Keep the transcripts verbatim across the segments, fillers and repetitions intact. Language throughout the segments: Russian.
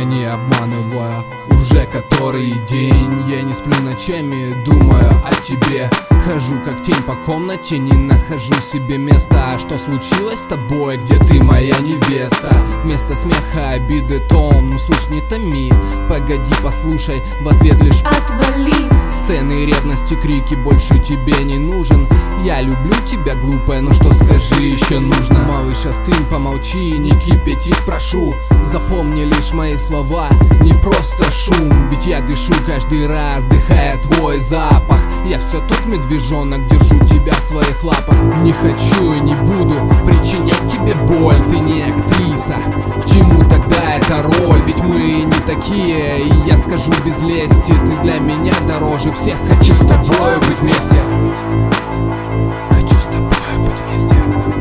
тебя не обманывая. Уже который день я не сплю ночами, думаю о тебе. Хожу как тень по комнате, не нахожу себе места. Что случилось с тобой, где ты, моя невеста? Вместо смеха обиды том, ну слышь, не томи. Погоди, послушай, в ответ лишь отвали. Сцены ревности, крики, больше тебе не нужен. Я люблю тебя, глупая, но что скажи еще нужно? Малыш, остынь, помолчи, не кипятись, прошу. Запомни лишь мои слова, не просто шум. Ведь я дышу каждый раз, вдыхая твой запах. Я все тот медвежонок, держу тебя в своих лапах. Не хочу и не буду причинять тебе боль. Ты не актриса, к чему тогда эта роль? Ведь мы не такие, и я скажу без лести, ты для меня дороже всех. Хочу с тобой быть вместе. Хочу с тобой быть вместе.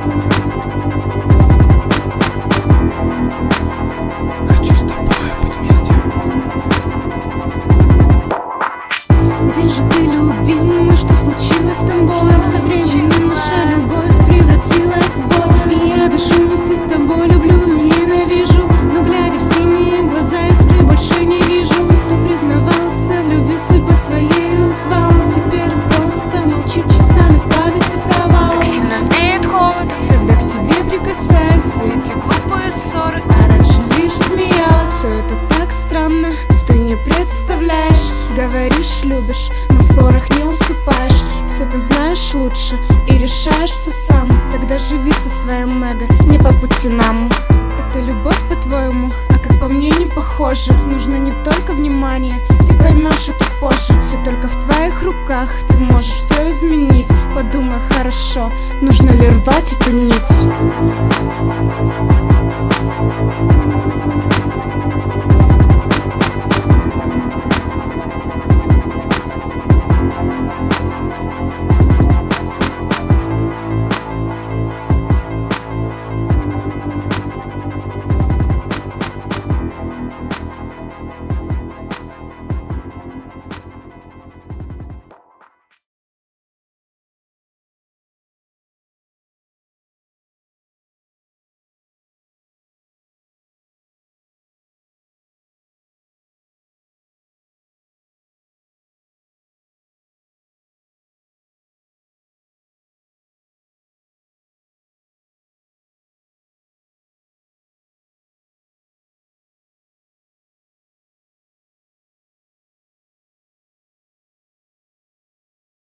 Хочу с тобой быть вместе. Где же ты, любимый, что случилось с тобой? Со временем наша любовь превратилась в боль. И я дышу вместе с тобой, люблю и ненавижу. Но глядя в синие глаза, искры больше не вижу. Кто признавался в любви, судьбу своей узвал. Теперь просто молчит, часами в памяти провал. Так сильно веет холодом, когда к тебе прикасаюсь. все эти глупые ссоры, а раньше лишь смеялась. Все это так странно, ты не представляешь. Говоришь, любишь, но в спорах не уступаешь. Все ты знаешь лучше и решаешь все сам. Тогда живи со своим эго, не по пути нам. Это любовь, по-твоему, а как по мне не похоже. Нужно не только внимание, ты поймешь это позже. Все только в твоих руках, ты можешь все изменить. Подумай хорошо, нужно ли рвать эту нить.